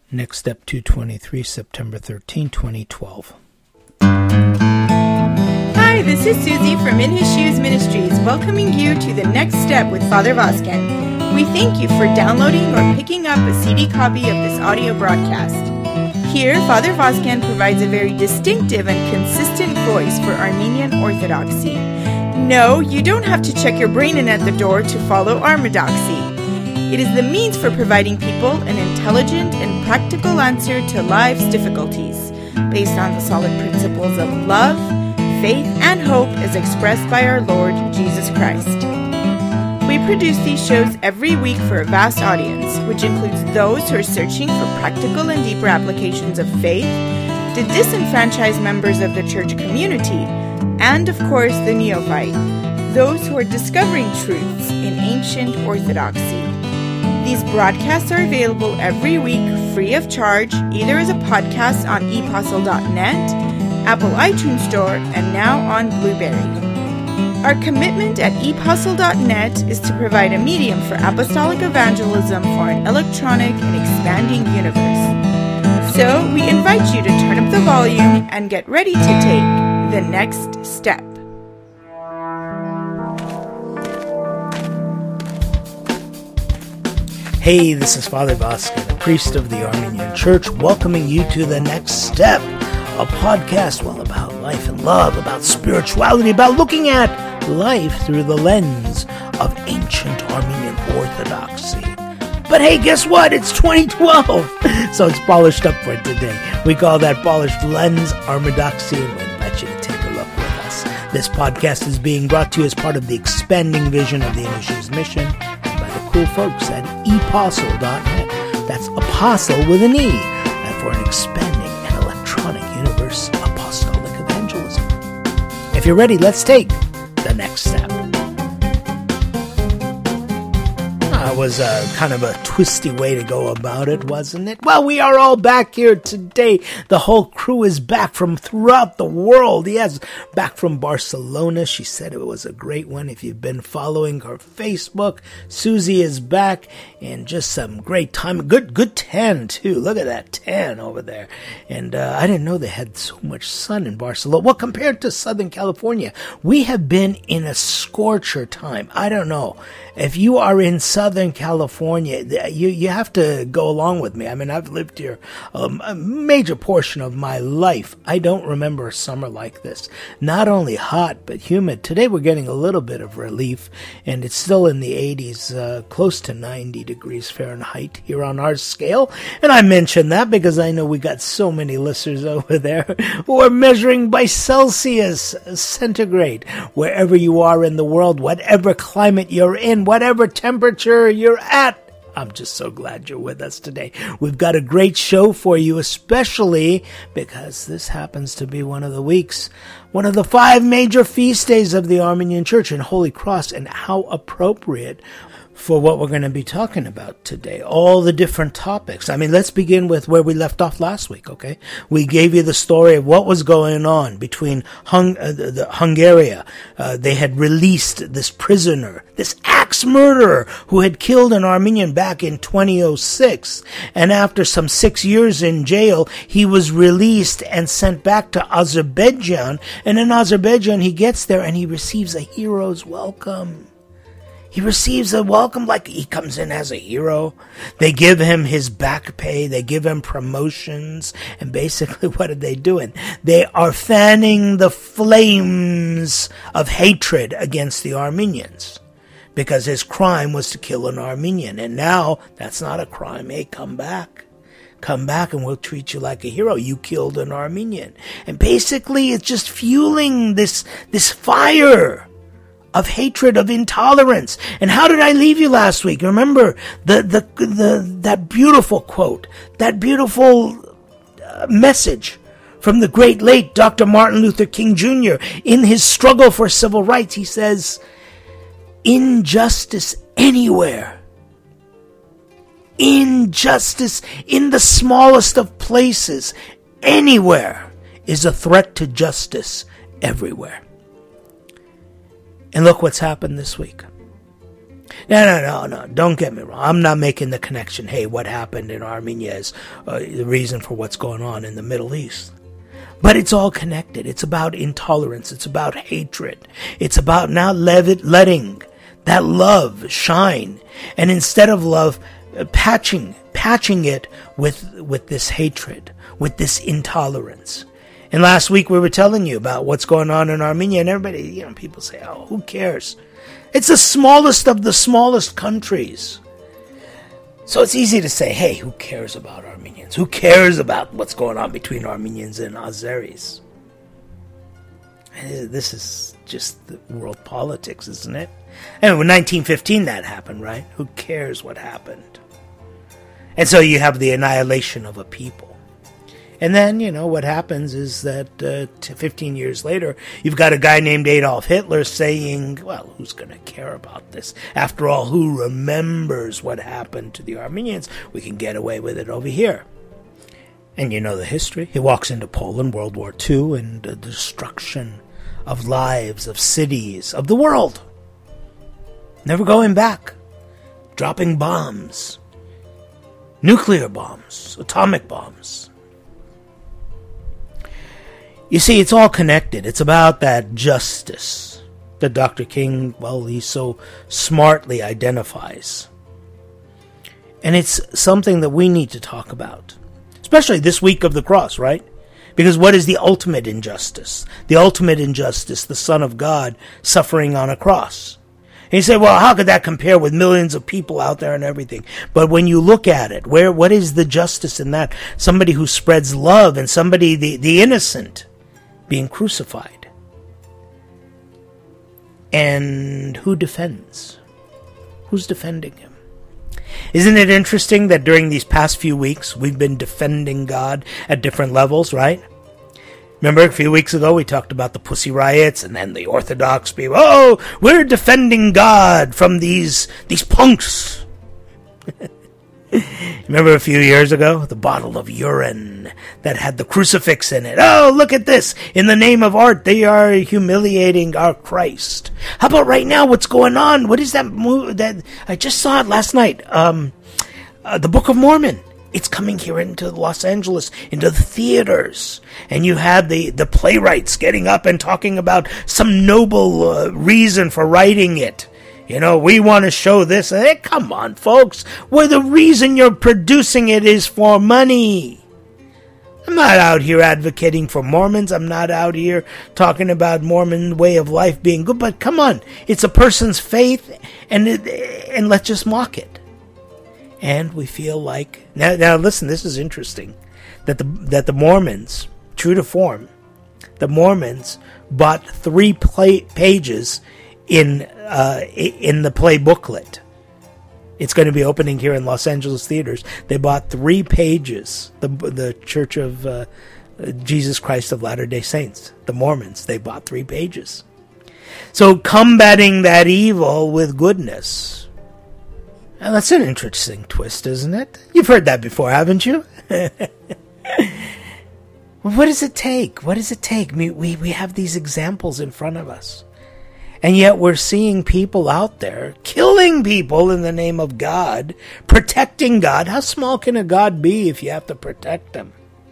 Next Step 223, September 13, 2012. Hi, this is Susie from In His Shoes Ministries, welcoming you to the Next Step with Father Vosken. We thank you for downloading or picking up a CD copy of this audio broadcast. Here, Father Vosken provides a very distinctive and consistent voice for Armenian Orthodoxy. No, you don't have to check your brain in at the door to follow Armadoxy. It is the means for providing people an intelligent and practical answer to life's difficulties, based on the solid principles of love, faith, and hope as expressed by our Lord Jesus Christ. We produce these shows every week for a vast audience, which includes those who are searching for practical and deeper applications of faith, the disenfranchised members of the church community, and of course the neophyte, those who are discovering truths in ancient orthodoxy. These broadcasts are available every week free of charge, either as a podcast on epostle.net, Apple iTunes Store, and now on Blueberry. Our commitment at epostle.net is to provide a medium for apostolic evangelism for an electronic and expanding universe. So we invite you to turn up the volume and get ready to take the next step. Hey, this is Father Vosken, a priest of the Armenian Church, welcoming you to The Next Step, a podcast about life and love, about spirituality, about looking at life through the lens of ancient Armenian Orthodoxy. But hey, guess what? It's 2012, so it's polished up for today. We call that polished lens Armadoxy, and we invite you to take a look with us. This podcast is being brought to you as part of the expanding vision of the In His Shoes mission, cool folks at epostle.net. That's apostle with an E, and for an expanding and electronic universe apostolic evangelism. If you're ready, let's take the next step. That was kind of a twisty way to go about it, wasn't it? Well, we are all back here today. The whole crew is back from throughout the world. Yes, back from Barcelona. She said it was a great one. If you've been following her Facebook, Susie is back, and just some great time. Good tan, too. Look at that tan over there. And I didn't know they had so much sun in Barcelona. Well, compared to Southern California, we have been in a scorcher time. I don't know. If you are in Southern California, you have to go along with me. I mean, I've lived here a major portion of my life. I don't remember a summer like this. Not only hot, but humid. Today we're getting a little bit of relief, and it's still in the 80s, close to 90 degrees Fahrenheit here on our scale. And I mention that because I know we got so many listeners over there who are measuring by Celsius, centigrade, wherever you are in the world, whatever climate you're in, whatever temperature you're at. I'm just so glad you're with us today. We've got a great show for you, especially because this happens to be one of the weeks, one of the 5 major feast days of the Armenian Church in Holy Cross, and how appropriate for what we're going to be talking about today. All the different topics. I mean, let's begin with where we left off last week, okay? We gave you the story of what was going on between Hungary. They had released this prisoner, this axe murderer who had killed an Armenian back in 2006. And after some 6 years in jail, he was released and sent back to Azerbaijan. And in Azerbaijan, he gets there and he receives a hero's welcome. He receives a welcome like he comes in as a hero. They give him his back pay. They give him promotions. And basically, what are they doing? They are fanning the flames of hatred against the Armenians, because his crime was to kill an Armenian. And now that's not a crime. Hey, come back. Come back and we'll treat you like a hero. You killed an Armenian. And basically, it's just fueling this fire of hatred, of intolerance. And how did I leave you last week? Remember that beautiful quote, that beautiful message from the great late Dr. Martin Luther King Jr. in his struggle for civil rights. He says, "Injustice anywhere, injustice in the smallest of places, anywhere, is a threat to justice everywhere." And look what's happened this week. No. Don't get me wrong. I'm not making the connection. Hey, what happened in Armenia is the reason for what's going on in the Middle East. But it's all connected. It's about intolerance. It's about hatred. It's about now letting that love shine. And instead of love, patching it with this hatred, with this intolerance. And last week we were telling you about what's going on in Armenia, and everybody, people say, oh, who cares? It's the smallest of the smallest countries. So it's easy to say, hey, who cares about Armenians? Who cares about what's going on between Armenians and Azeris? This is just the world politics, isn't it? And in 1915 that happened, right? Who cares what happened? And so you have the annihilation of a people. And then, what happens is that 15 years later, you've got a guy named Adolf Hitler saying, well, who's going to care about this? After all, who remembers what happened to the Armenians? We can get away with it over here. And you know the history. He walks into Poland, World War II, and the destruction of lives, of cities, of the world. Never going back. Dropping bombs. Nuclear bombs. Atomic bombs. You see, it's all connected. It's about that justice that Dr. King, he so smartly identifies. And it's something that we need to talk about. Especially this week of the cross, right? Because what is the ultimate injustice? The ultimate injustice, the Son of God suffering on a cross. And you say, well, how could that compare with millions of people out there and everything? But when you look at it, what is the justice in that? Somebody who spreads love and somebody, the innocent, being crucified. And who defends? Who's defending him? Isn't it interesting that during these past few weeks, we've been defending God at different levels, right? Remember a few weeks ago we talked about the Pussy Riots and then the Orthodox people. Oh, we're defending God from these punks. Remember a few years ago, the bottle of urine that had the crucifix in it. Oh, look at this. In the name of art, they are humiliating our Christ. How about right now, what's going on? What is that movie that I just saw it last night? The Book of Mormon. It's coming here into Los Angeles, into the theaters. And you had the playwrights getting up and talking about some noble reason for writing it. We want to show this. Hey, come on, folks. Well, the reason you're producing it is for money. I'm not out here advocating for Mormons. I'm not out here talking about Mormon way of life being good. But come on, it's a person's faith, and let's just mock it. And we feel like now. Listen, this is interesting. That the Mormons, true to form, the Mormons bought 3 pages in the play booklet. It's going to be opening here in Los Angeles theaters. They bought 3 pages. The Church of Jesus Christ of Latter-day Saints, the Mormons, they bought 3 pages. So combating that evil with goodness. Now, that's an interesting twist, isn't it? You've heard that before, haven't you? What does it take? What does it take? We have these examples in front of us. And yet we're seeing people out there killing people in the name of God, protecting God. How small can a God be if you have to protect him?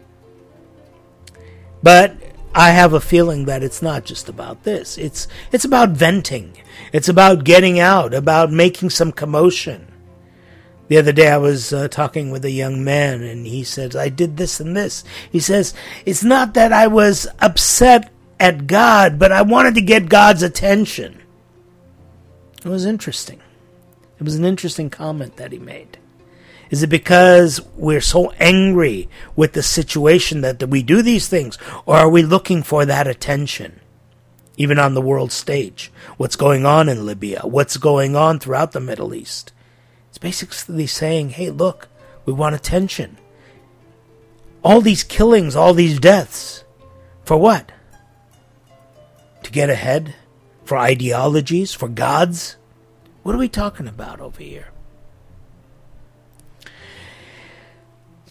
But I have a feeling that it's not just about this. It's about venting. It's about getting out, about making some commotion. The other day I was talking with a young man, and he said, I did this and this. He says, it's not that I was upset at God, but I wanted to get God's attention. It was interesting. It was an interesting comment that he made. Is it because we're so angry with the situation that we do these things, or are we looking for that attention? Even on the world stage. What's going on in Libya? What's going on throughout the Middle East? It's basically saying, hey, look, we want attention. All these killings, all these deaths. For what? To get ahead? For ideologies? For gods? What are we talking about over here?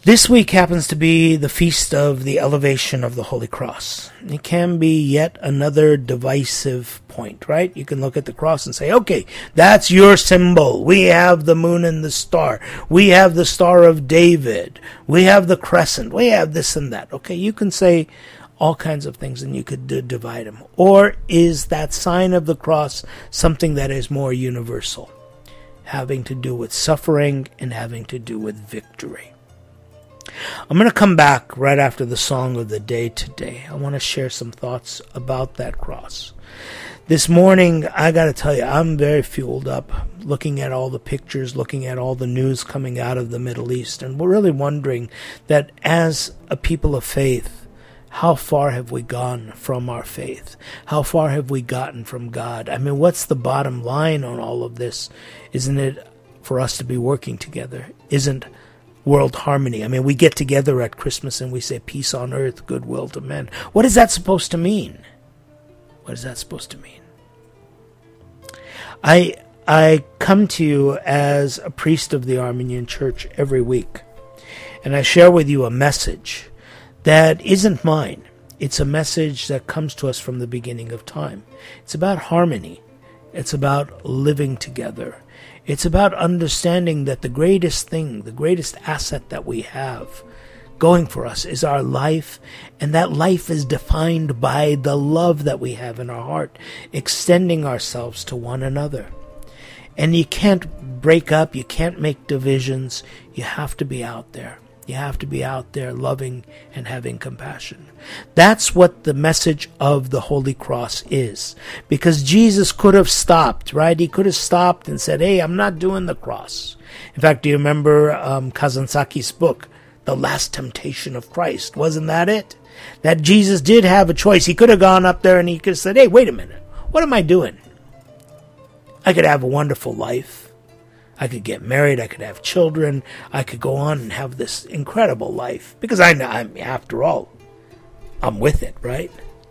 This week happens to be the feast of the elevation of the Holy Cross. It can be yet another divisive point, right? You can look at the cross and say, okay, that's your symbol. We have the moon and the star. We have the Star of David. We have the crescent. We have this and that. Okay, you can say all kinds of things and you could divide them. Or is that sign of the cross something that is more universal, having to do with suffering and having to do with victory? I'm going to come back right after the song of the day today. I want to share some thoughts about that cross. This morning, I got to tell you, I'm very fueled up looking at all the pictures, looking at all the news coming out of the Middle East, and we're really wondering that as a people of faith, how far have we gone from our faith? How far have we gotten from God? I mean, what's the bottom line on all of this? Isn't it for us to be working together? Isn't world harmony? I mean, we get together at Christmas and we say peace on earth, goodwill to men. What is that supposed to mean? What is that supposed to mean? I come to you as a priest of the Armenian Church every week, and I share with you a message that isn't mine. It's a message that comes to us from the beginning of time. It's about harmony. It's about living together. It's about understanding that the greatest thing, the greatest asset that we have going for us is our life, and that life is defined by the love that we have in our heart, extending ourselves to one another. And you can't break up, you can't make divisions, you have to be out there. You have to be out there loving and having compassion. That's what the message of the Holy Cross is. Because Jesus could have stopped, right? He could have stopped and said, hey, I'm not doing the cross. In fact, do you remember Kazansaki's book, The Last Temptation of Christ? Wasn't that it? That Jesus did have a choice. He could have gone up there and he could have said, hey, wait a minute. What am I doing? I could have a wonderful life. I could get married, I could have children, I could go on and have this incredible life. Because after all, I'm with it, right?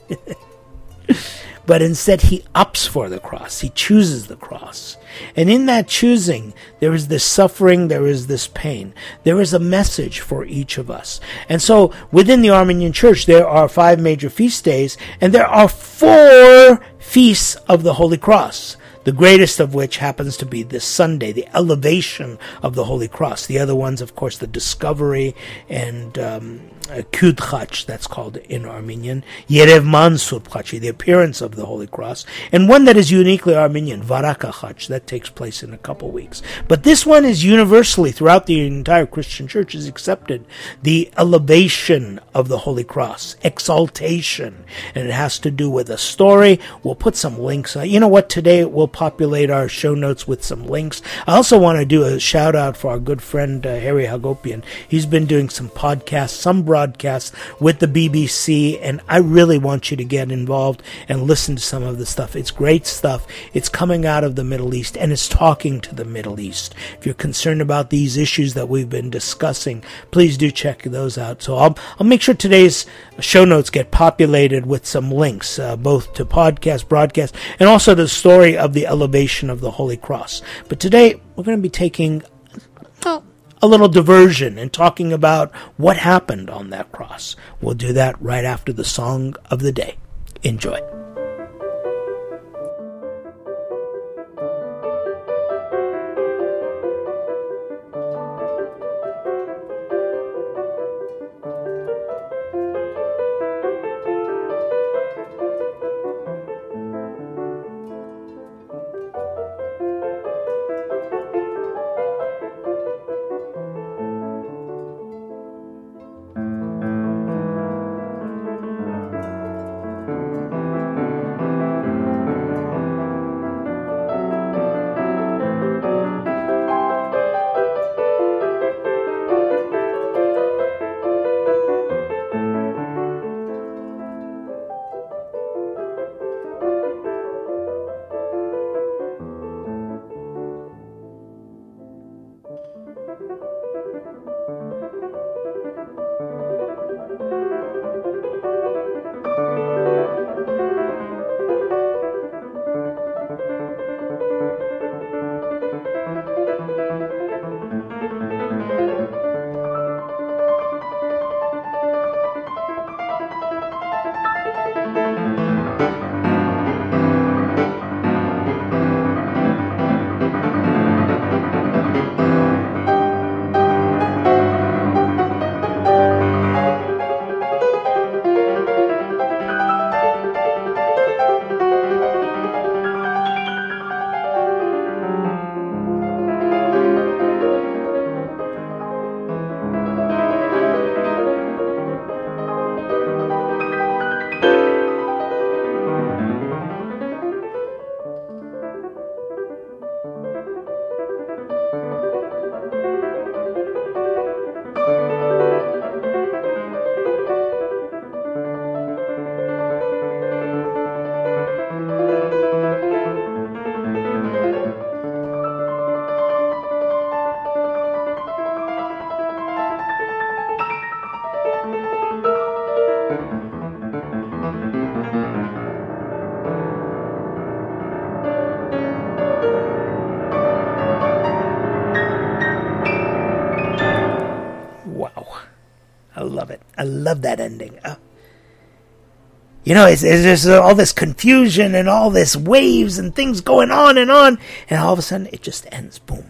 But instead he opts for the cross. He chooses the cross. And in that choosing, there is this suffering, there is this pain. There is a message for each of us. And so within the Armenian Church, there are 5 major feast days, and there are 4 feasts of the Holy Cross. The greatest of which happens to be this Sunday, the elevation of the Holy Cross. The other ones, of course, the discovery and Kudchach, that's called in Armenian. Yerev Mansur Chachi, the appearance of the Holy Cross. And one that is uniquely Armenian, Varakachach, that takes place in a couple weeks. But this one is universally, throughout the entire Christian church, is accepted. The elevation of the Holy Cross, exaltation. And it has to do with a story. We'll put some links. You know what? Today we'll populate our show notes with some links. I also want to do a shout out for our good friend Harry Hagopian. He's been doing some podcasts, some broadcasts with the BBC, and I really want you to get involved and listen to some of the stuff. It's great stuff. It's coming out of the Middle East, and it's talking to the Middle East. If you're concerned about these issues that we've been discussing, please do check those out. So I'll make sure today's show notes get populated with some links, both to podcast, broadcast, and also the story of the elevation of the Holy Cross. But today, we're going to be taking a little diversion and talking about what happened on that cross. We'll do that right after the song of the day. Enjoy. I love it. I love that ending. It's there's all this confusion and all this waves and things going on, and all of a sudden it just ends. Boom.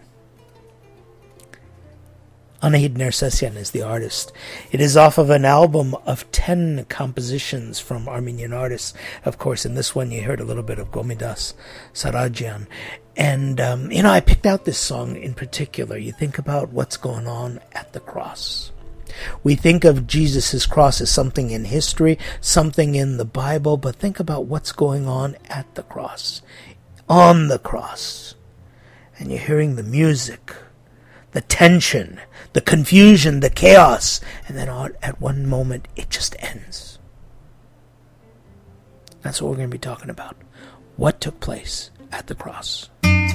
Anahid Nersessian is the artist. It is off of an album of 10 compositions from Armenian artists. Of course, in this one you heard a little bit of Gomidas Sarajian. And, I picked out this song in particular. You think about what's going on at the cross. We think of Jesus' cross as something in history, something in the Bible, but think about what's going on at the cross, on the cross. And you're hearing the music, the tension, the confusion, the chaos, and then at one moment it just ends. That's what we're going to be talking about. What took place at the cross.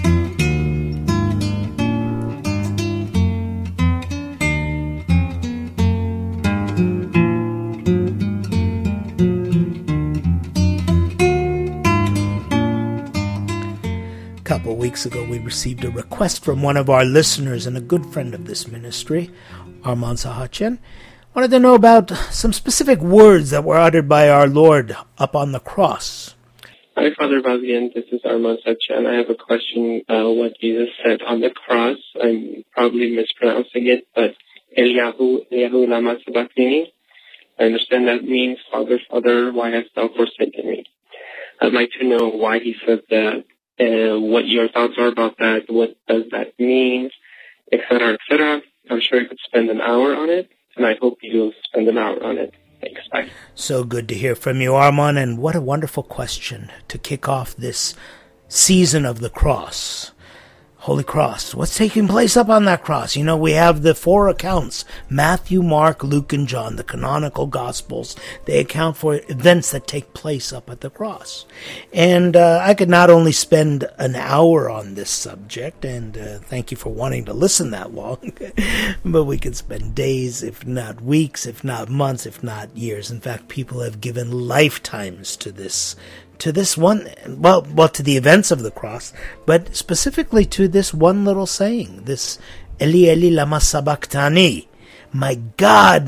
A couple weeks ago, we received a request from one of our listeners and a good friend of this ministry, Armand Sahachian. Wanted to know about some specific words that were uttered by our Lord up on the cross. Hi, Father Vazgen. This is Armand Sahachian. I have a question. What Jesus said on the cross, I'm probably mispronouncing it, but Eliyahu lama sabachthani. I understand that means, Father, Father, why hast thou forsaken me? I'd like to know why he said that. What your thoughts are about that, what does that mean, etc., etc. I'm sure you could spend an hour on it, and I hope you'll spend an hour on it. Thanks, bye. So good to hear from you, Armand, and what a wonderful question to kick off this season of the cross. Holy Cross. What's taking place up on that cross? We have the 4 accounts, Matthew, Mark, Luke, and John, the canonical Gospels. They account for events that take place up at the cross. And I could not only spend an hour on this subject, and thank you for wanting to listen that long, but we could spend days, if not weeks, if not months, if not years. In fact, people have given lifetimes to this one, to the events of the cross, but specifically to this one little saying, this Eli, Eli, lama sabachthani. My God,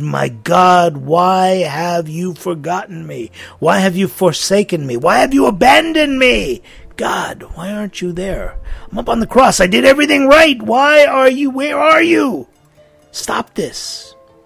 why have you forgotten me? Why have you forsaken me? Why have you abandoned me? God, why aren't you there? I'm up on the cross. I did everything right. Why are you? Where are you? Stop this.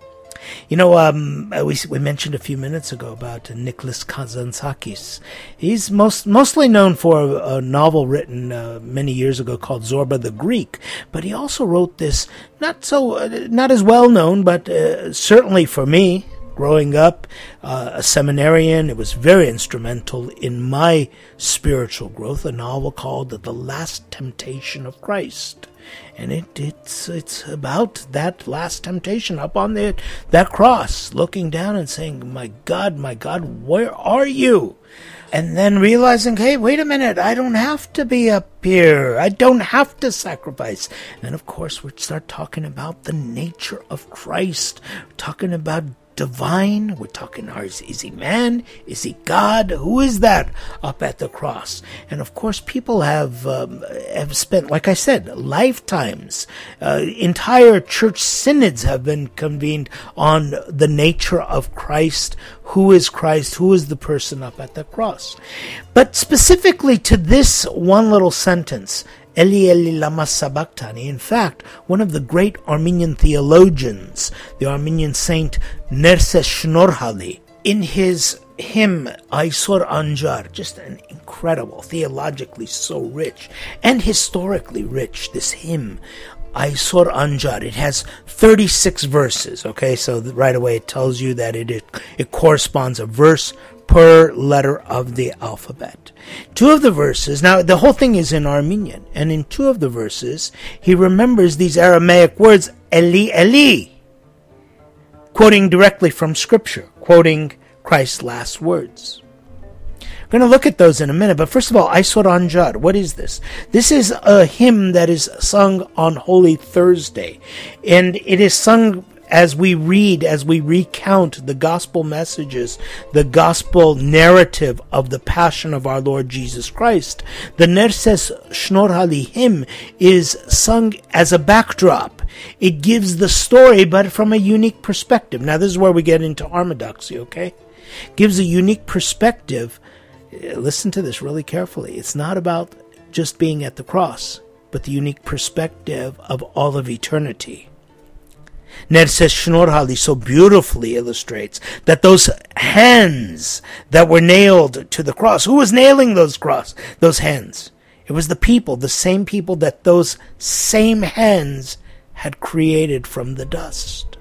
We mentioned a few minutes ago about Nicholas Kazantzakis. He's mostly known for a novel written many years ago called Zorba the Greek, but he also wrote this, not as well known, but certainly for me, growing up, a seminarian, it was very instrumental in my spiritual growth, a novel called The Last Temptation of Christ. And it's about that last temptation up on that cross, looking down and saying, my God, where are you? And then realizing, hey, wait a minute, I don't have to be up here. I don't have to sacrifice. And of course, we start talking about the nature of Christ. We're talking about divine. We're talking, is he man? Is he God? Who is that up at the cross? And of course, people have spent, like I said, lifetimes. Entire church synods have been convened on the nature of Christ. Who is Christ? Who is the person up at the cross? But specifically to this one little sentence, Eli, Eli, lama sabachthani. In fact, one of the great Armenian theologians, the Armenian saint Nerses Shnorhali, in his hymn Aysor Anjar, just an incredible, theologically so rich and historically rich, this hymn Aysor Anjar. It has 36 verses, okay? So right away it tells you that it corresponds a verse per letter of the alphabet. 2 of the verses, now the whole thing is in Armenian, and in 2 of the verses, he remembers these Aramaic words, Eli, Eli, quoting directly from Scripture, quoting Christ's last words. We're going to look at those in a minute, but first of all, Aysor Anjar, what is this? This is a hymn that is sung on Holy Thursday, and it is sung as we recount the gospel messages, the gospel narrative of the passion of our Lord Jesus Christ. The Nerses Shnorhali hymn is sung as a backdrop. It gives the story, but from a unique perspective. Now, this is where we get into orthodoxy, okay? Gives a unique perspective. Listen to this really carefully. It's not about just being at the cross, but the unique perspective of all of eternity. Nerses Shnorhali so beautifully illustrates that those hands that were nailed to the cross, who was nailing those hands? It was the people, the same people that those same hands had created from the dust.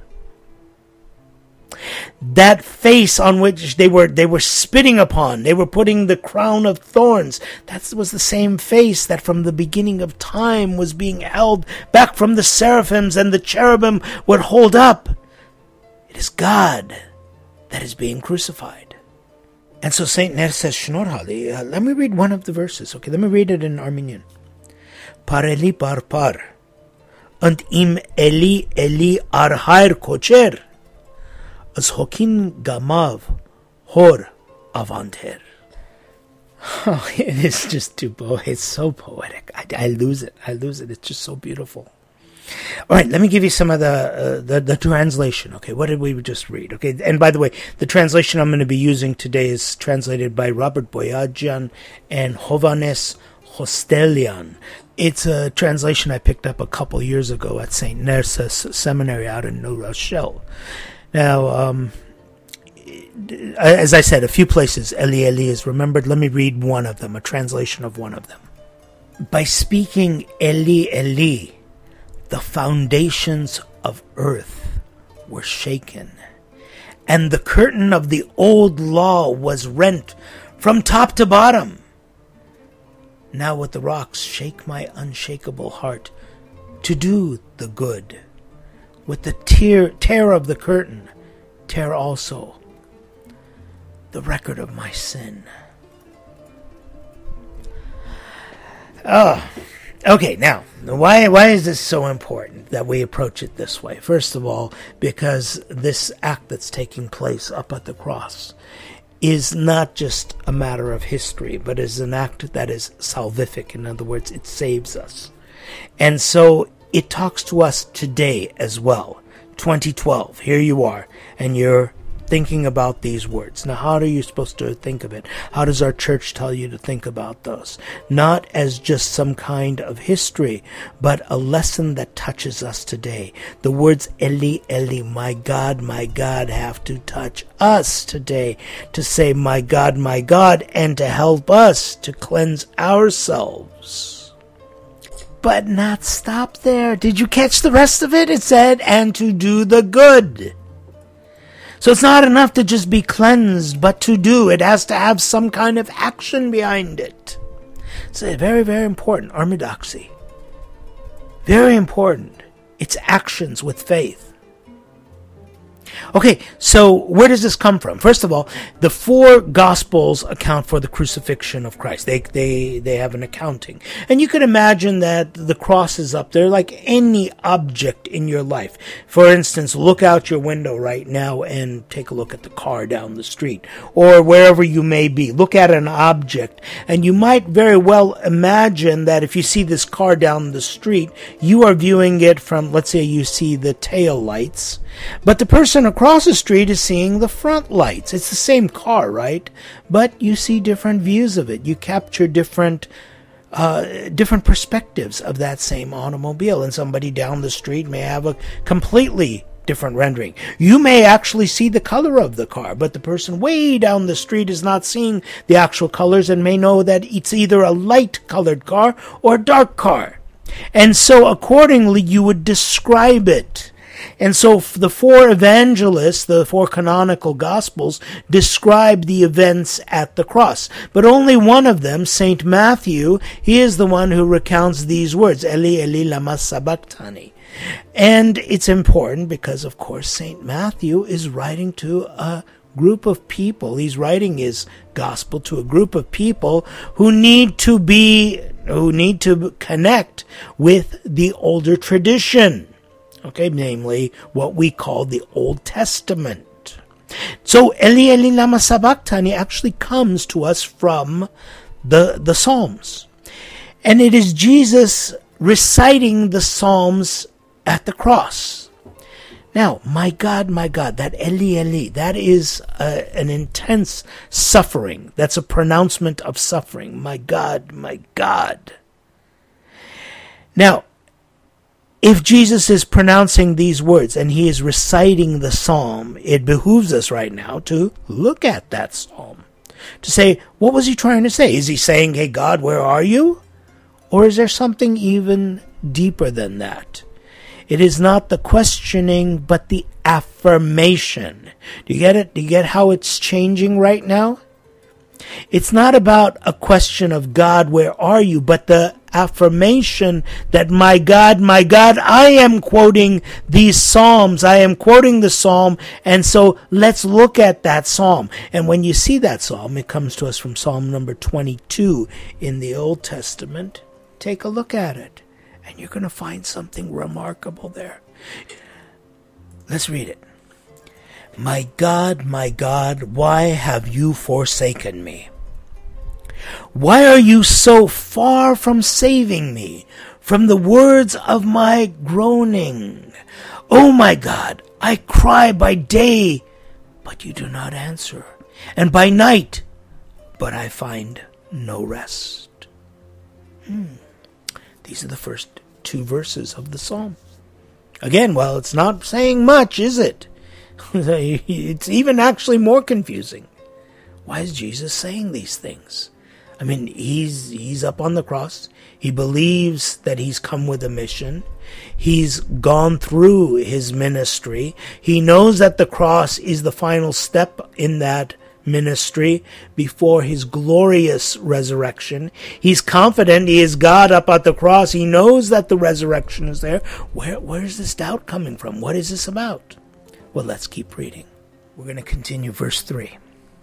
That face on which they were spitting upon, they were putting the crown of thorns, that was the same face that from the beginning of time was being held back from the seraphims and the cherubim would hold up. It is God that is being crucified. And so Saint Nerses Shnorhali, let me read one of the verses. Okay, let me read it in Armenian. Pareli parpar, and im Eli Eli arhair kocher, as hokin gamav hor avanter. Oh, it is just too poetic. It's so poetic. I lose it. It's just so beautiful. All right, let me give you some of the translation. Okay, what did we just read? Okay, and by the way, the translation I'm going to be using today is translated by Robert Boyajian and Hovhannes Hostelian. It's a translation I picked up a couple years ago at St. Nerses Seminary out in New Rochelle. Now, as I said, a few places Eli Eli is remembered. Let me read one of them, a translation of one of them. By speaking Eli Eli, the foundations of earth were shaken, and the curtain of the old law was rent from top to bottom. Now with the rocks shake my unshakable heart to do the good. With the tear of the curtain, tear also the record of my sin. Okay, now, why is this so important that we approach it this way? First of all, because this act that's taking place up at the cross is not just a matter of history, but is an act that is salvific. In other words, it saves us. And so it talks to us today as well. 2012, here you are, and you're thinking about these words. Now, how are you supposed to think of it? How does our church tell you to think about those? Not as just some kind of history, but a lesson that touches us today. The words Eli, Eli, my God, have to touch us today to say, my God, and to help us to cleanse ourselves. But not stop there. Did you catch the rest of it? It said, and to do the good. So it's not enough to just be cleansed, but to do. It has to have some kind of action behind it. So very, very important. Orthodoxy. Very important. It's actions with faith. Okay, so where does this come from? First of all, the four Gospels account for the crucifixion of Christ. They have an accounting. And you could imagine that the cross is up there like any object in your life. For instance, look out your window right now and take a look at the car down the street or wherever you may be. Look at an object and you might very well imagine that if you see this car down the street, you are viewing it from, let's say you see the tail lights, but the person across the street is seeing the front lights. It's the same car, right? But you see different views of it. You capture different perspectives of that same automobile. And somebody down the street may have a completely different rendering. You may actually see the color of the car, but the person way down the street is not seeing the actual colors and may know that it's either a light-colored car or a dark car. And so accordingly, you would describe it. And so the four evangelists, the four canonical Gospels, describe the events at the cross. But only one of them, St. Matthew, he is the one who recounts these words, Eli, Eli, lama sabachthani. And it's important because, of course, St. Matthew is writing to a group of people. He's writing his Gospel to a group of people who need to connect with the older tradition. Okay, namely what we call the Old Testament. So Eli Eli lama sabachthani actually comes to us from the Psalms. And it is Jesus reciting the Psalms at the cross. Now, my God, that Eli, Eli, that is an intense suffering. That's a pronouncement of suffering. My God, my God. Now, if Jesus is pronouncing these words and he is reciting the psalm, it behooves us right now to look at that psalm. To say, what was he trying to say? Is he saying, hey God, where are you? Or is there something even deeper than that? It is not the questioning, but the affirmation. Do you get it? Do you get how it's changing right now? It's not about a question of God, where are you? But the affirmation that my God, I am quoting these Psalms. I am quoting the Psalm. And so let's look at that Psalm. And when you see that Psalm, it comes to us from Psalm number 22 in the Old Testament. Take a look at it. And you're going to find something remarkable there. Let's read it. My God, why have you forsaken me? Why are you so far from saving me from the words of my groaning? Oh my God, I cry by day, but you do not answer, and by night, but I find no rest. These are the first two verses of the psalm. Again, well, it's not saying much, is it? It's even actually more confusing. Why is Jesus saying these things? I mean, he's up on the cross. He believes that he's come with a mission. He's gone through his ministry. He knows that the cross is the final step in that ministry before his glorious resurrection. He's confident he is God up at the cross. He knows that the resurrection is there. Where is this doubt coming from? What is this about? Well, let's keep reading. We're going to continue verse 3.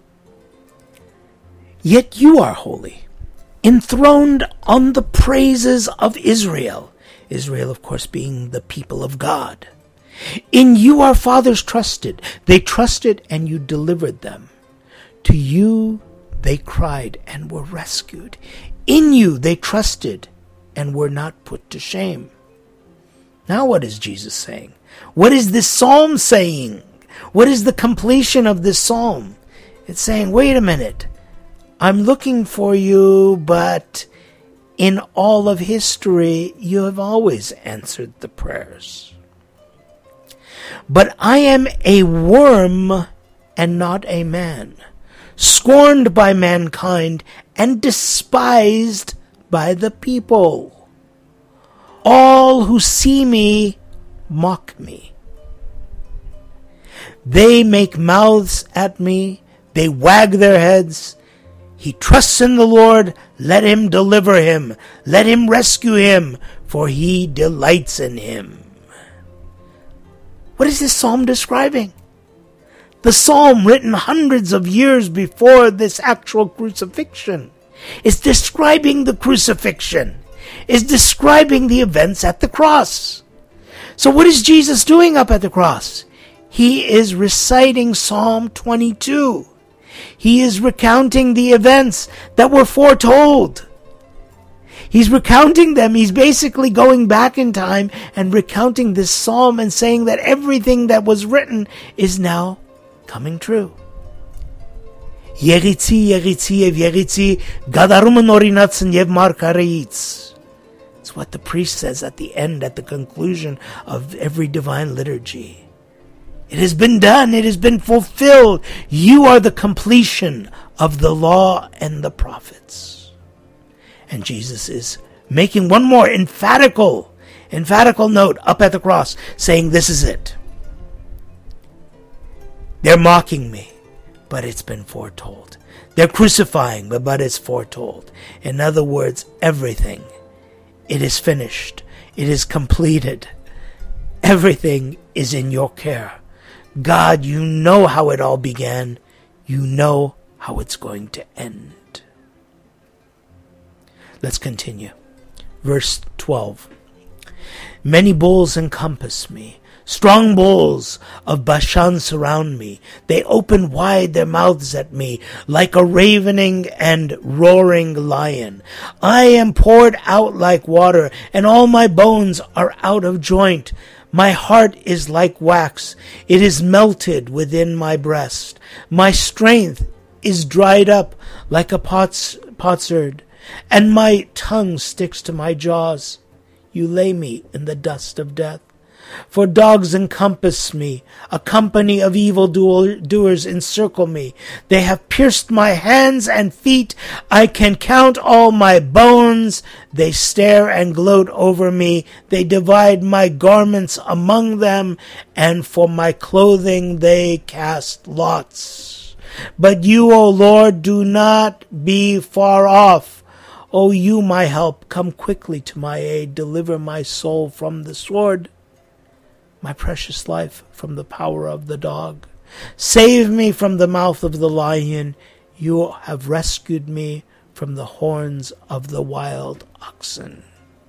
Yet you are holy, enthroned on the praises of Israel. Israel, of course, being the people of God. In you our fathers trusted. They trusted and you delivered them. To you they cried and were rescued. In you they trusted and were not put to shame. Now what is Jesus saying? What is this psalm saying? What is the completion of this psalm? It's saying, wait a minute. I'm looking for you, but in all of history, you have always answered the prayers. But I am a worm and not a man, scorned by mankind and despised by the people. All who see me mock me. They make mouths at me. They wag their heads. He trusts in the Lord. Let him deliver him. Let him rescue him, for he delights in him. What is this psalm describing? The psalm, written hundreds of years before this actual crucifixion, is describing the crucifixion, is describing the events at the cross. So what is Jesus doing up at the cross? He is reciting Psalm 22. He is recounting the events that were foretold. He's recounting them. He's basically going back in time and recounting this psalm and saying that everything that was written is now coming true. Yeritzi, yeritzi, ev yeritzi, gadarum norinatzen yev markareitz. It's what the priest says at the end, at the conclusion of every divine liturgy. It has been done. It has been fulfilled. You are the completion of the law and the prophets. And Jesus is making one more emphatical note up at the cross, saying this is it. They're mocking me, but it's been foretold. They're crucifying me, but it's foretold. In other words, everything. It is finished. It is completed. Everything is in your care. God, you know how it all began. You know how it's going to end. Let's continue. Verse 12. Many bulls encompass me. Strong bulls of Bashan surround me. They open wide their mouths at me like a ravening and roaring lion. I am poured out like water, and all my bones are out of joint. My heart is like wax. It is melted within my breast. My strength is dried up like a potsherd, and my tongue sticks to my jaws. You lay me in the dust of death. For dogs encompass me, a company of evil doers encircle me. They have pierced my hands and feet. I can count all my bones. They stare and gloat over me. They divide my garments among them, and for my clothing they cast lots. But you, O Lord, do not be far off. O you, my help, come quickly to my aid. Deliver my soul from the sword, my precious life from the power of the dog. Save me from the mouth of the lion. You have rescued me from the horns of the wild oxen.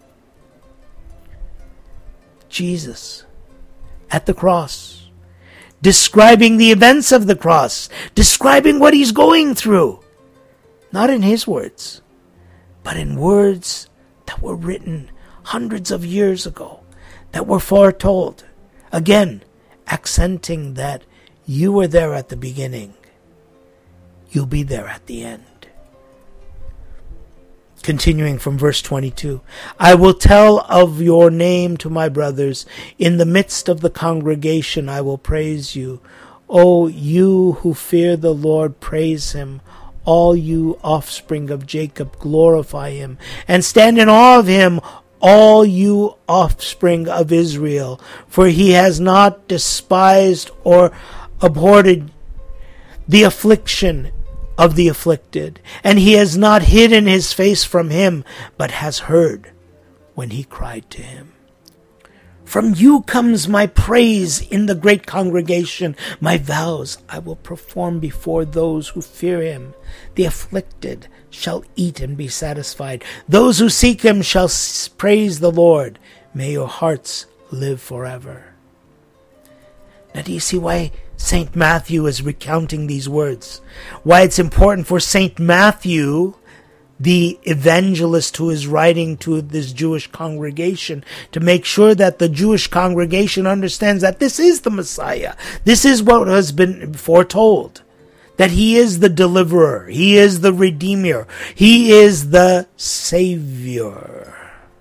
Jesus at the cross, describing the events of the cross, describing what he's going through, not in his words, but in words that were written hundreds of years ago, that were foretold. Again, accenting that you were there at the beginning. You'll be there at the end. Continuing from verse 22. I will tell of your name to my brothers. In the midst of the congregation I will praise you. O you who fear the Lord, praise him. All you offspring of Jacob, glorify him. And stand in awe of him, all you offspring of Israel, for he has not despised or abhorred the affliction of the afflicted, and he has not hidden his face from him, but has heard when he cried to him. From you comes my praise in the great congregation. My vows I will perform before those who fear him. The afflicted shall eat and be satisfied. Those who seek him shall praise the Lord. May your hearts live forever. Now, do you see why St. Matthew is recounting these words? Why it's important for St. Matthew, the evangelist who is writing to this Jewish congregation, to make sure that the Jewish congregation understands that this is the Messiah. This is what has been foretold. That he is the deliverer. He is the redeemer. He is the savior.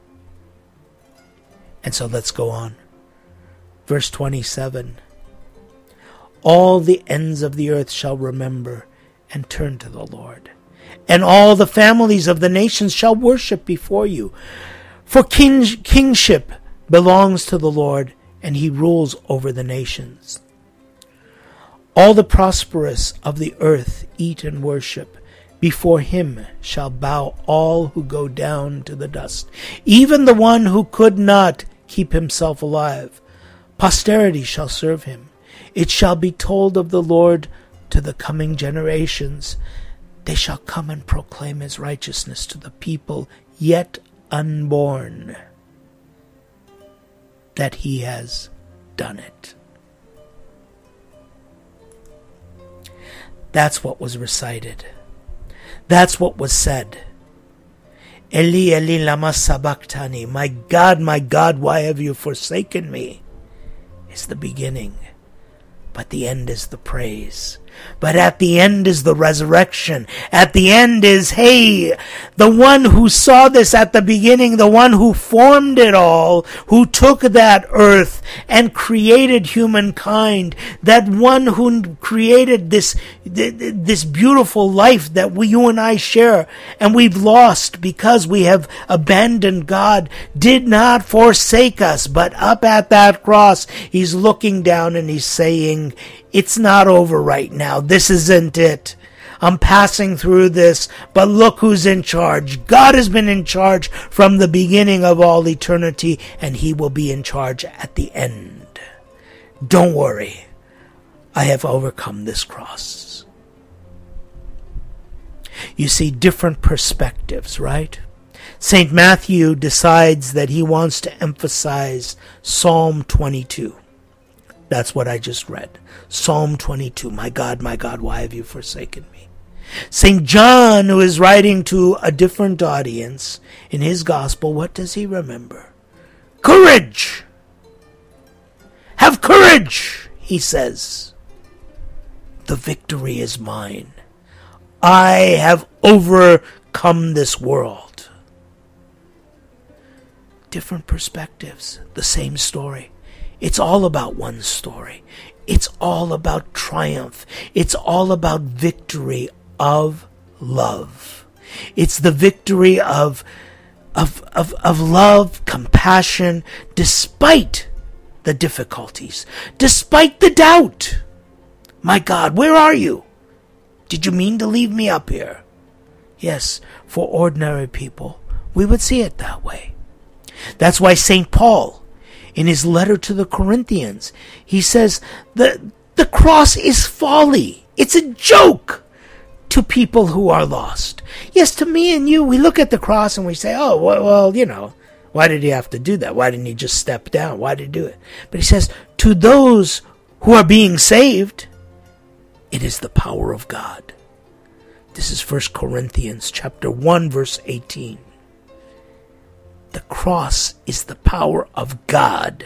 And so let's go on. Verse 27. All the ends of the earth shall remember and turn to the Lord. And all the families of the nations shall worship before you. For kingship belongs to the Lord, and he rules over the nations. All the prosperous of the earth eat and worship. Before him shall bow all who go down to the dust, even the one who could not keep himself alive. Posterity shall serve him. It shall be told of the Lord to the coming generations. They shall come and proclaim his righteousness to the people yet unborn, that he has done it. That's what was recited. That's what was said. Eli, Eli, lama sabachthani. My God, why have you forsaken me? Is the beginning. But the end is the praise. But at the end is the resurrection. At the end is, hey, the one who saw this at the beginning, the one who formed it all, who took that earth and created humankind, that one who created this beautiful life that you and I share, and we've lost because we have abandoned God, did not forsake us, but up at that cross, he's looking down and he's saying, it's not over right now. This isn't it. I'm passing through this, but look who's in charge. God has been in charge from the beginning of all eternity, and he will be in charge at the end. Don't worry. I have overcome this cross. You see, different perspectives, right? St. Matthew decides that he wants to emphasize Psalm 22. That's what I just read. Psalm 22. My God, why have you forsaken me? St. John, who is writing to a different audience in his gospel, what does he remember? Courage! Have courage, he says. The victory is mine. I have overcome this world. Different perspectives, the same story. It's all about one story. It's all about triumph. It's all about victory of love. It's the victory of love, compassion, despite the difficulties, despite the doubt. My God, where are you? Did you mean to leave me up here? Yes, for ordinary people, we would see it that way. That's why St. Paul, in his letter to the Corinthians, he says, the cross is folly. It's a joke to people who are lost. Yes, to me and you, we look at the cross and we say, oh, well, why did he have to do that? Why didn't he just step down? Why did he do it? But he says, to those who are being saved, it is the power of God. This is 1 Corinthians chapter 1, verse 18. The cross is the power of God.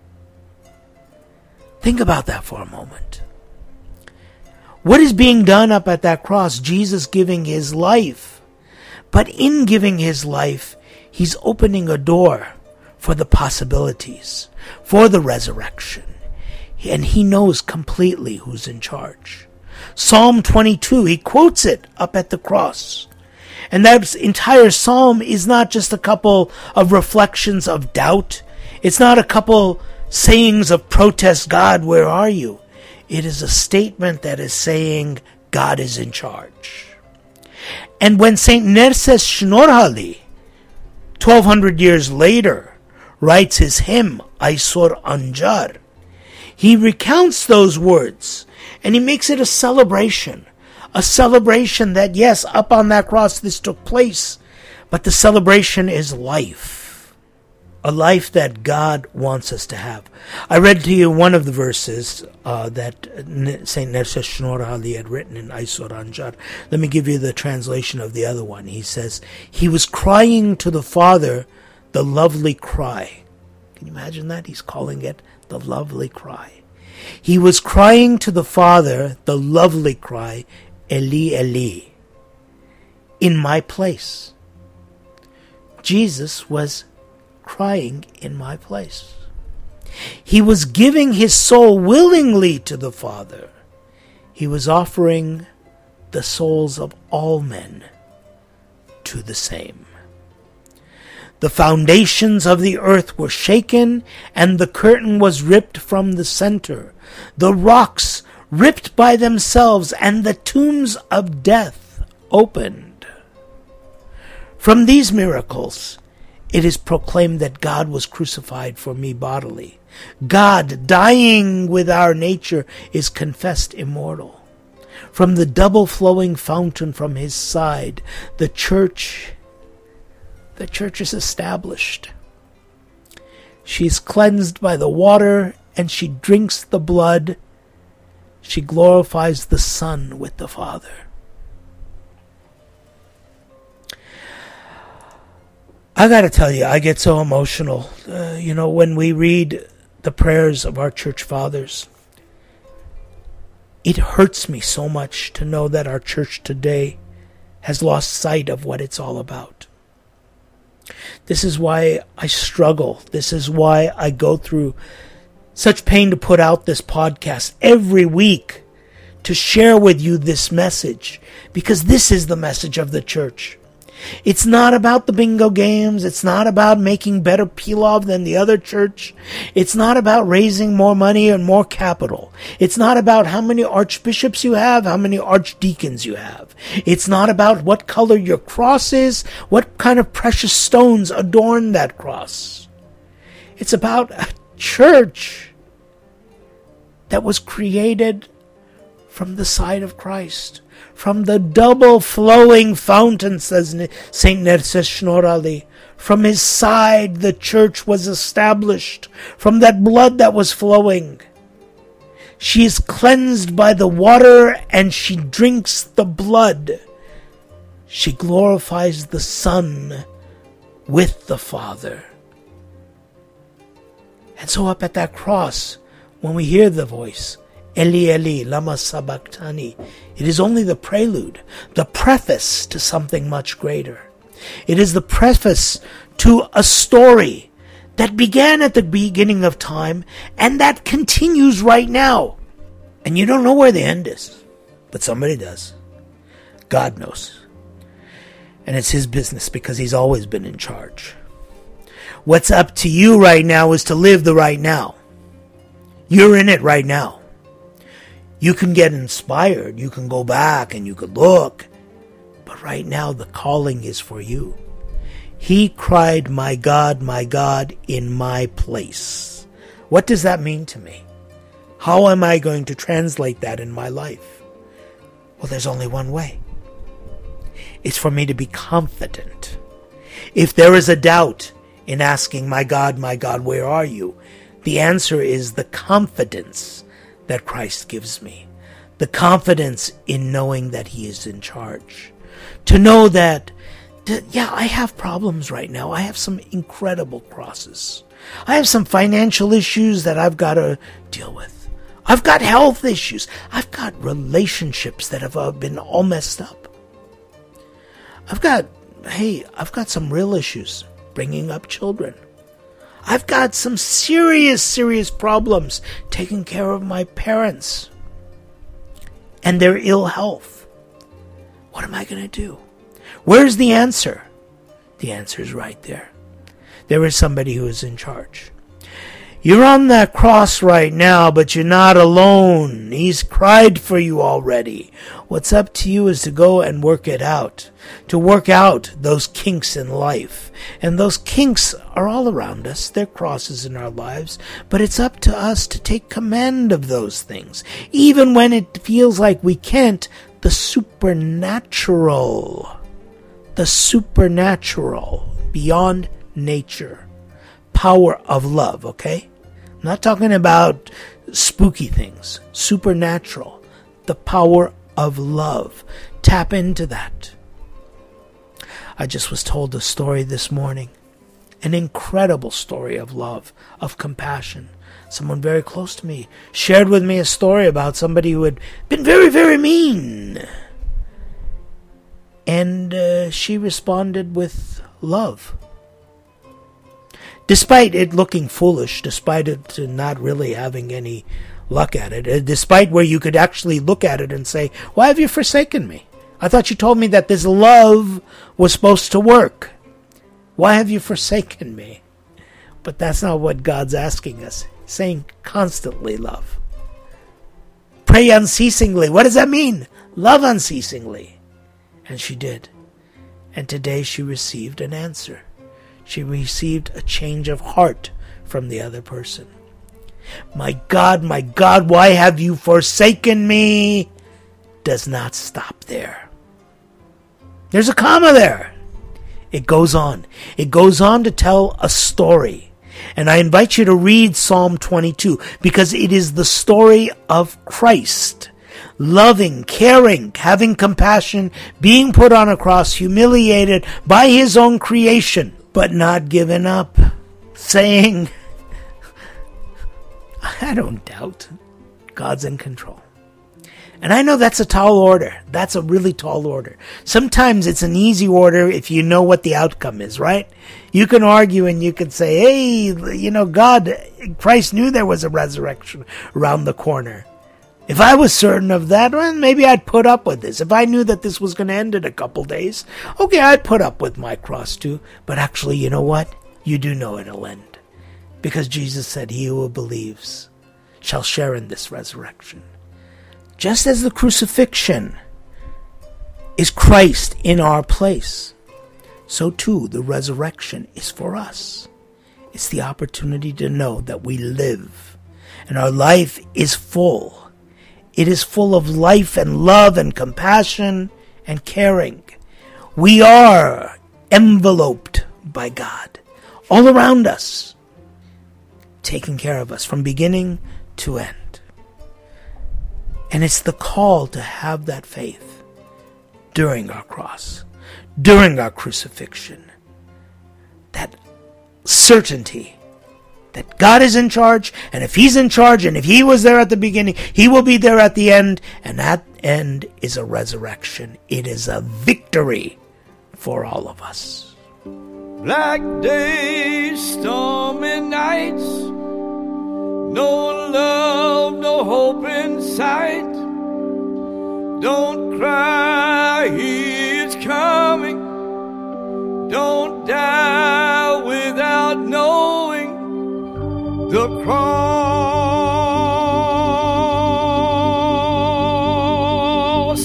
Think about that for a moment. What is being done up at that cross? Jesus giving his life. But in giving his life, he's opening a door for the possibilities, for the resurrection. And he knows completely who's in charge. Psalm 22, he quotes it up at the cross. And that entire psalm is not just a couple of reflections of doubt. It's not a couple sayings of protest, God, where are you? It is a statement that is saying God is in charge. And when St. Nerses Shnorhali, 1200 years later, writes his hymn, Aysor Anjar, he recounts those words and he makes it a celebration that, yes, up on that cross this took place, but the celebration is life, a life that God wants us to have. I read to you one of the verses that St. Nerses Shnorhali had written in Aysor Anjar. Let me give you the translation of the other one. He says, he was crying to the Father the lovely cry. Can you imagine that? He's calling it the lovely cry. He was crying to the Father the lovely cry, Eli, Eli, in my place. Jesus was crying in my place. He was giving his soul willingly to the Father. He was offering the souls of all men to the same. The foundations of the earth were shaken, and the curtain was ripped from the center. The rocks ripped by themselves, and the tombs of death opened. From these miracles, it is proclaimed that God was crucified for me bodily. God, dying with our nature, is confessed immortal. From the double flowing fountain from his side, the church is established. She is cleansed by the water, and she drinks the blood. She glorifies the Son with the Father. I gotta tell you, I get so emotional. When we read the prayers of our church fathers, it hurts me so much to know that our church today has lost sight of what it's all about. This is why I struggle. This is why I go through such pain to put out this podcast every week, to share with you this message, because this is the message of the church. It's not about the bingo games. It's not about making better pilaf than the other church. It's not about raising more money and more capital. It's not about how many archbishops you have, how many archdeacons you have. It's not about what color your cross is, what kind of precious stones adorn that cross. It's about a church that was created from the side of Christ, from the double flowing fountain, says St. Nerses Shnorhali. From his side the church was established, from that blood that was flowing. She is cleansed by the water and she drinks the blood. She glorifies the Son with the Father. And so up at that cross, when we hear the voice, Eli, Eli, lama sabachthani, it is only the prelude, the preface to something much greater. It is the preface to a story that began at the beginning of time and that continues right now. And you don't know where the end is, but somebody does. God knows. And it's his business because he's always been in charge. What's up to you right now is to live the right now. You're in it right now. You can get inspired. You can go back and you can look. But right now the calling is for you. He cried, my God, in my place. What does that mean to me? How am I going to translate that in my life? Well, there's only one way. It's for me to be confident. If there is a doubt in asking, my God, where are you? The answer is the confidence that Christ gives me. The confidence in knowing that he is in charge. To know that, I have problems right now. I have some incredible crosses. I have some financial issues that I've got to deal with. I've got health issues. I've got relationships that have been all messed up. I've got some real issues bringing up children. I've got some serious problems taking care of my parents and their ill health. What am I going to do? Where's the answer? The answer is right there. There is somebody who is in charge. You're on that cross right now, but you're not alone. He's cried for you already. What's up to you is to go and work it out. To work out those kinks in life. And those kinks are all around us. They're crosses in our lives. But it's up to us to take command of those things. Even when it feels like we can't, the supernatural, beyond nature, power of love, okay? I'm not talking about spooky things. Supernatural. The power of love. Tap into that. I just was told a story this morning. An incredible story of love, of compassion. Someone very close to me shared with me a story about somebody who had been very mean. And she responded with love. Despite it looking foolish, despite it not really having any luck at it, despite where you could actually look at it and say, why have you forsaken me? I thought you told me that this love was supposed to work. Why have you forsaken me? But that's not what God's asking us. He's saying constantly love. Pray unceasingly. What does that mean? Love unceasingly. And she did. And today she received an answer. She received a change of heart from the other person. My God, why have you forsaken me? Does not stop there. There's a comma there. It goes on. It goes on to tell a story. And I invite you to read Psalm 22 because it is the story of Christ. Loving, caring, having compassion, being put on a cross, humiliated by his own creation, but not giving up, saying, I don't doubt. God's in control. And I know that's a tall order. That's a really tall order. Sometimes it's an easy order if you know what the outcome is, right? You can argue and you can say, hey, Christ knew there was a resurrection around the corner. If I was certain of that, well, maybe I'd put up with this. If I knew that this was going to end in a couple days, okay, I'd put up with my cross too. But actually, you know what? You do know it'll end. Because Jesus said, he who believes shall share in this resurrection. Just as the crucifixion is Christ in our place, so too the resurrection is for us. It's the opportunity to know that we live and our life is full. It is full of life and love and compassion and caring. We are enveloped by God all around us, taking care of us from beginning to end. And it's the call to have that faith during our cross, during our crucifixion. That certainty that God is in charge, and if He's in charge, and if He was there at the beginning, He will be there at the end, and that end is a resurrection. It is a victory for all of us. Black days, stormy nights, no love, no hope in sight. Don't cry, He is coming. Don't die without knowing the cross.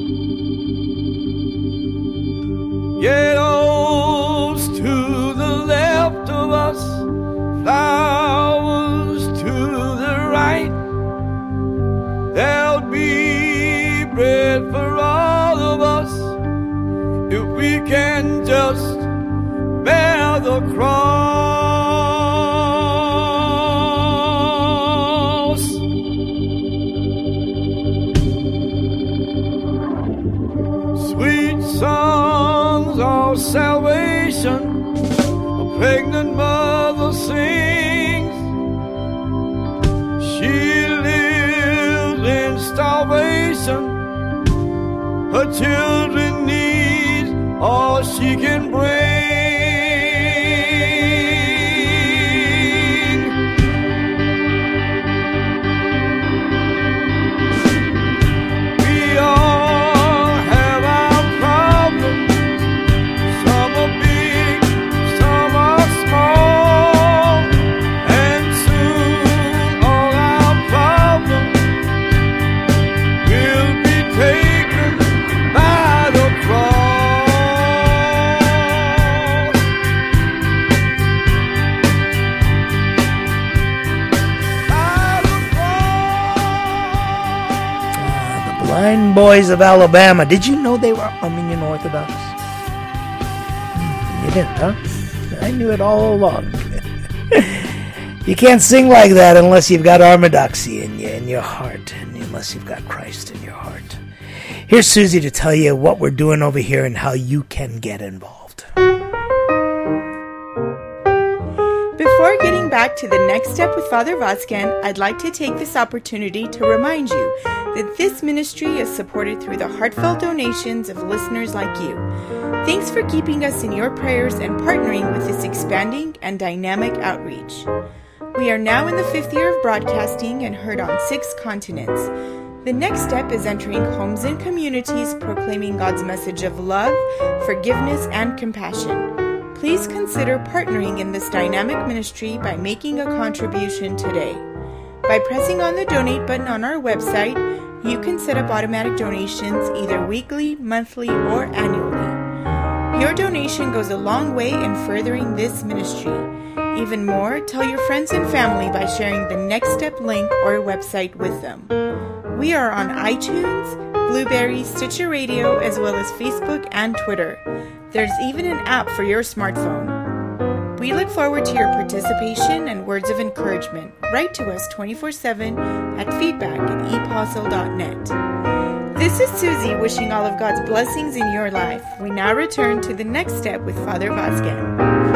Ghettos to the left of us, flowers to the right. There'll be bread for all of us if we can just bear the cross. Sweet songs of salvation a pregnant mother sings. She lives in starvation. Her children need all she can bring. We all have our problems. Some are big, some are small. And soon all our problems will be taken by the cross. By the cross. The Blind Boys of Alabama. Did you know they were Armenian Orthodox? You didn't, huh? I knew it all along. You can't sing like that unless you've got orthodoxy in your heart, and unless you've got Christ in your heart. Here's Susie to tell you what we're doing over here and how you can get involved. Before getting back to the next step with Father Vazquez, I'd like to take this opportunity to remind you that this ministry is supported through the heartfelt donations of listeners like you. Thanks for keeping us in your prayers and partnering with this expanding and dynamic outreach. We are now in the 5th year of broadcasting and heard on 6 continents. The next step is entering homes and communities proclaiming God's message of love, forgiveness, and compassion. Please consider partnering in this dynamic ministry by making a contribution today. By pressing on the donate button on our website, you can set up automatic donations either weekly, monthly, or annually. Your donation goes a long way in furthering this ministry. Even more, tell your friends and family by sharing the Next Step link or website with them. We are on iTunes, Blueberry, Stitcher Radio, as well as Facebook and Twitter. There's even an app for your smartphone. We look forward to your participation and words of encouragement. Write to us 24/7 at feedback@epostle.net. This is Susie wishing all of God's blessings in your life. We now return to the next step with Father Vazquez.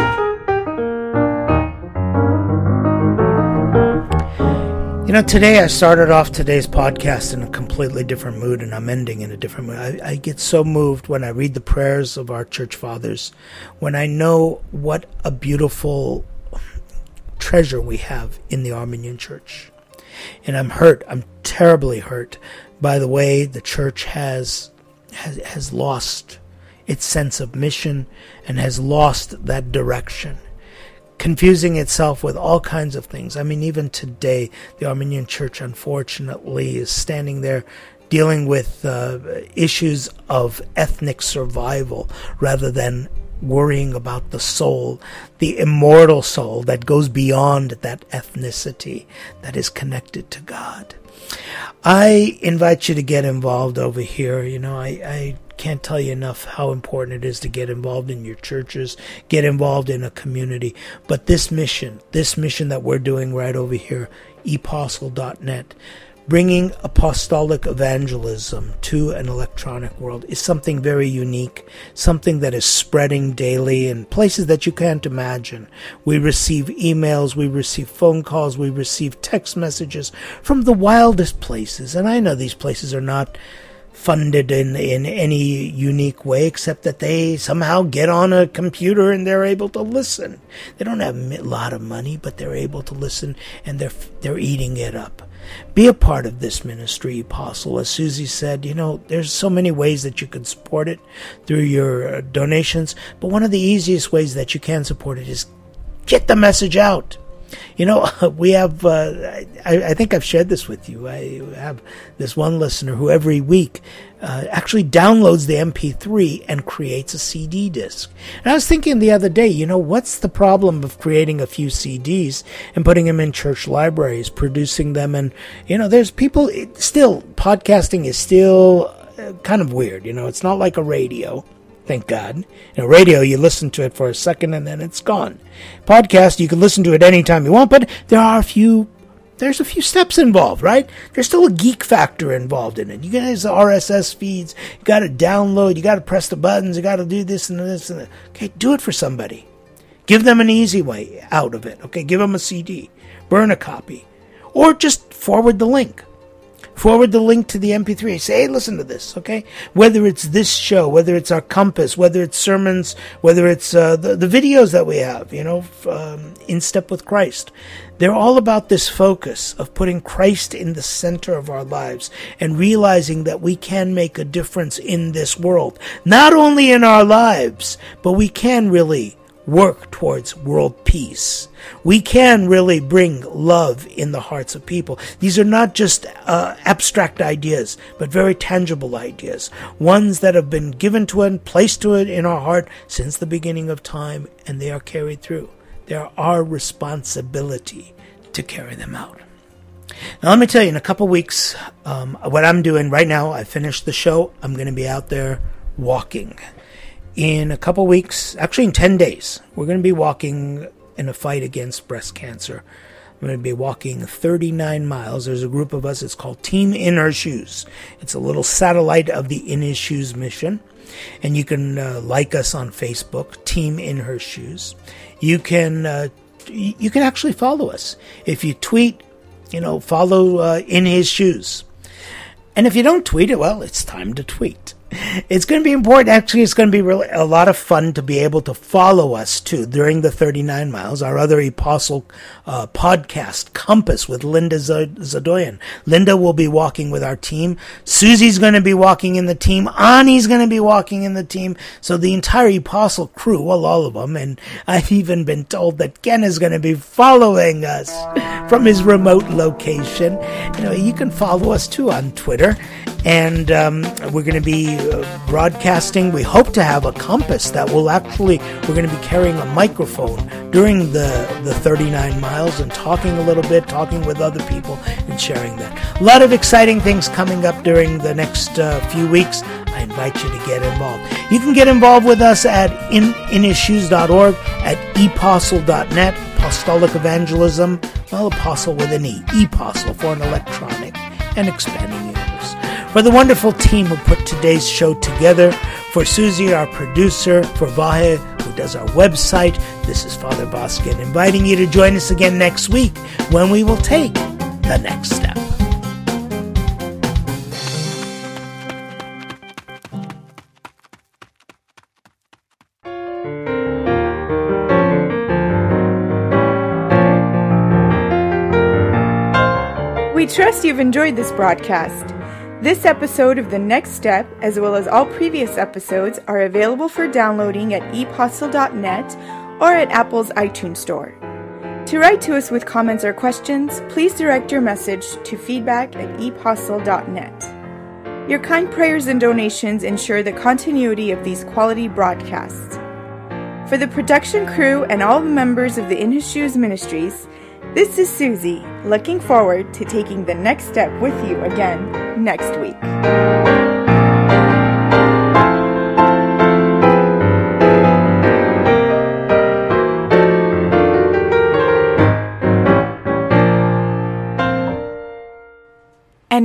You know, today I started off today's podcast in a completely different mood, and I'm ending in a different mood. I get so moved when I read the prayers of our church fathers, when I know what a beautiful treasure we have in the Armenian church. And I'm hurt. I'm terribly hurt by the way the church has lost its sense of mission and has lost that direction, confusing itself with all kinds of things. I mean, even today, the Armenian church, unfortunately, is standing there dealing with issues of ethnic survival rather than worrying about the soul, the immortal soul that goes beyond that ethnicity that is connected to God. I invite you to get involved over here. You know, I can't tell you enough how important it is to get involved in your churches, get involved in a community. But this mission that we're doing right over here, epostle.net, bringing apostolic evangelism to an electronic world is something very unique, something that is spreading daily in places that you can't imagine. We receive emails, we receive phone calls, we receive text messages from the wildest places. And I know these places are not funded in any unique way, except that they somehow get on a computer and they're able to listen. They don't have a lot of money, but they're able to listen, and they're eating it up. Be a part of this ministry, Apostle. As Susie said, there's so many ways that you can support it through your donations, but one of the easiest ways that you can support it is get the message out. We have, I think I've shared this with you. I have this one listener who every week actually downloads the MP3 and creates a CD disc. And I was thinking the other day, what's the problem of creating a few CDs and putting them in church libraries, producing them? And, there's people, podcasting is still kind of weird. It's not like a radio. Thank God. Radio, you listen to it for a second and then it's gone. Podcast, you can listen to it anytime you want, but there's a few steps involved, right? There's still a geek factor involved in it. You got the RSS feeds, you got to download, you got to press the buttons, you got to do this and this and that. Okay, do it for somebody. Give them an easy way out of it. Okay, give them a CD, burn a copy, or just forward the link. Forward the link to the MP3. Say, hey, listen to this, okay? Whether it's this show, whether it's our compass, whether it's sermons, whether it's the videos that we have, In Step with Christ. They're all about this focus of putting Christ in the center of our lives and realizing that we can make a difference in this world. Not only in our lives, but we can really work towards world peace. We can really bring love in the hearts of people. These are not just abstract ideas, but very tangible ideas. Ones that have been given to and placed to it in our heart since the beginning of time, and they are carried through. They are our responsibility to carry them out. Now let me tell you, in a couple weeks, what I'm doing right now, I finished the show. I'm going to be out there walking. In a couple weeks, actually in 10 days, we're going to be walking in a fight against breast cancer. I'm going to be walking 39 miles. There's a group of us. It's called Team In Her Shoes. It's a little satellite of the In His Shoes mission. And you can like us on Facebook, Team In Her Shoes. You can actually follow us. If you tweet, follow In His Shoes. And if you don't tweet it, well, it's time to tweet. It's going to be important. Actually, it's going to be really a lot of fun to be able to follow us, too, during the 39 miles. Our other Apostle podcast, Compass, with Linda Zadoyan. Linda will be walking with our team. Susie's going to be walking in the team. Ani's going to be walking in the team. So the entire Apostle crew, well, all of them. And I've even been told that Ken is going to be following us from his remote location. You can follow us, too, on Twitter. And we're going to be broadcasting. We hope to have a compass that will we're going to be carrying a microphone during the 39 miles and talking a little bit, talking with other people and sharing that. A lot of exciting things coming up during the next few weeks. I invite you to get involved. You can get involved with us at inisshoes.org, at epostle.net, apostolic evangelism, well, apostle with an E, epostle for an electronic and expanding universe. For the wonderful team who put today's show together, for Susie, our producer, for Vahe, who does our website, this is Father Voskin inviting you to join us again next week when we will take the next step. We trust you've enjoyed this broadcast. This episode of The Next Step, as well as all previous episodes, are available for downloading at epostle.net or at Apple's iTunes Store. To write to us with comments or questions, please direct your message to feedback@epostle.net. Your kind prayers and donations ensure the continuity of these quality broadcasts. For the production crew and all the members of the In His Shoes Ministries, this is Susie, looking forward to taking the next step with you again next week.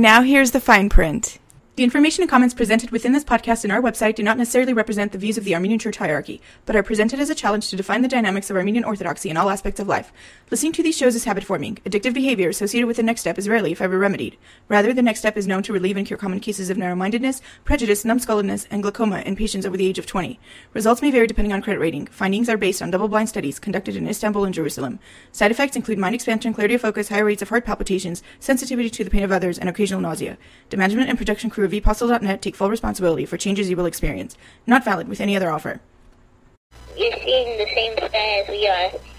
And now here's the fine print. The information and comments presented within this podcast and our website do not necessarily represent the views of the Armenian Church hierarchy, but are presented as a challenge to define the dynamics of Armenian Orthodoxy in all aspects of life. Listening to these shows is habit-forming. Addictive behavior associated with the Next Step is rarely, if ever, remedied. Rather, the Next Step is known to relieve and cure common cases of narrow-mindedness, prejudice, numbskulledness, and glaucoma in patients over the age of 20. Results may vary depending on credit rating. Findings are based on double-blind studies conducted in Istanbul and Jerusalem. Side effects include mind expansion, clarity of focus, higher rates of heart palpitations, sensitivity to the pain of others, and occasional nausea. The management and production crew of ePostle.net take full responsibility for changes you will experience. Not valid with any other offer. You're seeing the same sky as we are.